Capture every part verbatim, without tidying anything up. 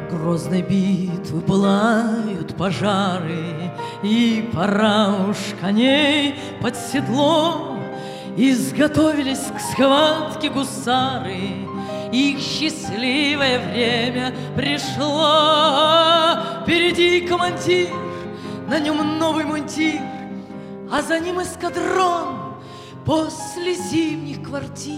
Грозной битвы пылают пожары, и пора уж коней под седло. Изготовились к схватке гусары, их счастливое время пришло. Впереди командир, на нем новый мундир, а за ним эскадрон после зимних квартир.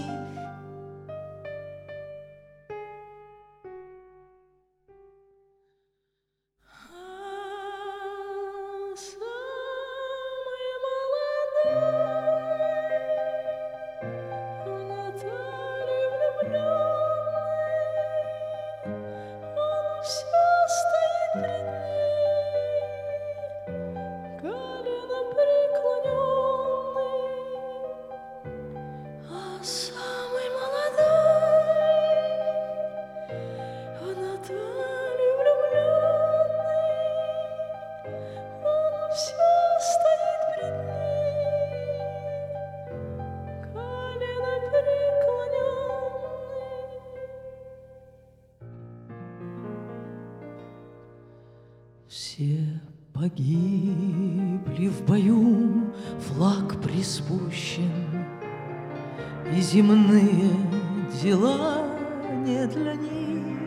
Все погибли в бою, флаг приспущен, и земные дела не для них.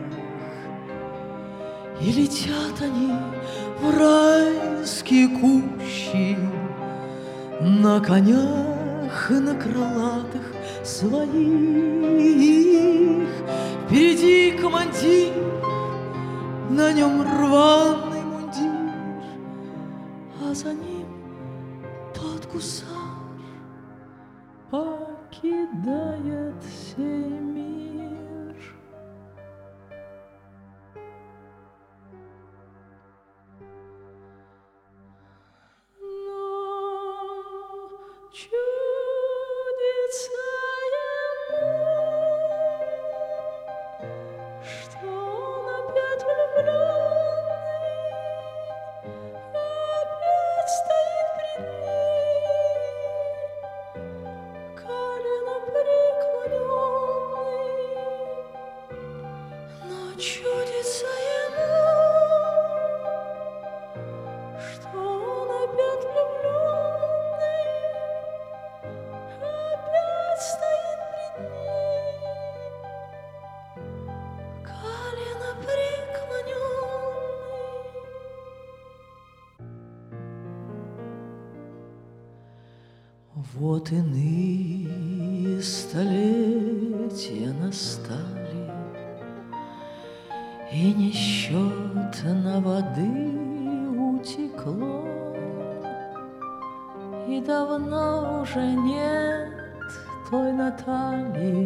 И летят они в райские кущи на конях и на крылатых своих. Впереди командир, на нем рваный мундир, а за ним тот гусар покидает сей мир. Но чудится ему, что он опять влюбленный, опять стоит пред ним, колено преклоненный. Но чудится ему, что он опять влюбленный, опять стоит пред ним, колено преклоненный. Вот иные столетия настали, и несчетно воды утекло, и давно уже нет той Натальи,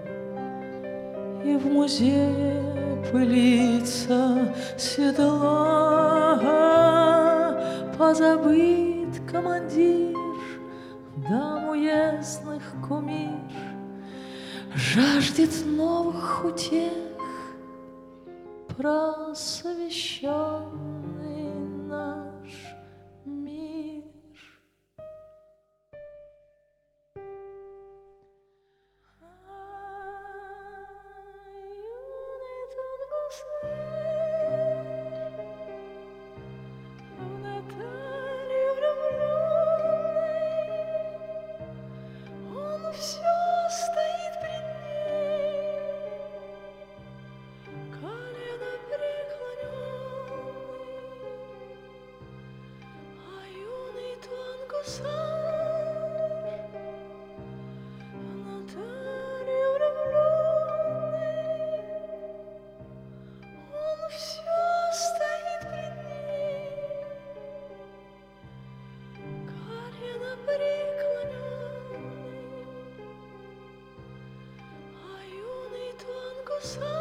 и в музее пылится седло. Позабыт командир, дам уездных кумир, жаждет новых утех просвещенный наш мир. Все стоит пред ним, колено преклоненный, а юный тон гусар в Наталью влюбленный. Он все стоит пред ним, колено преклоненный, а юный тон гусар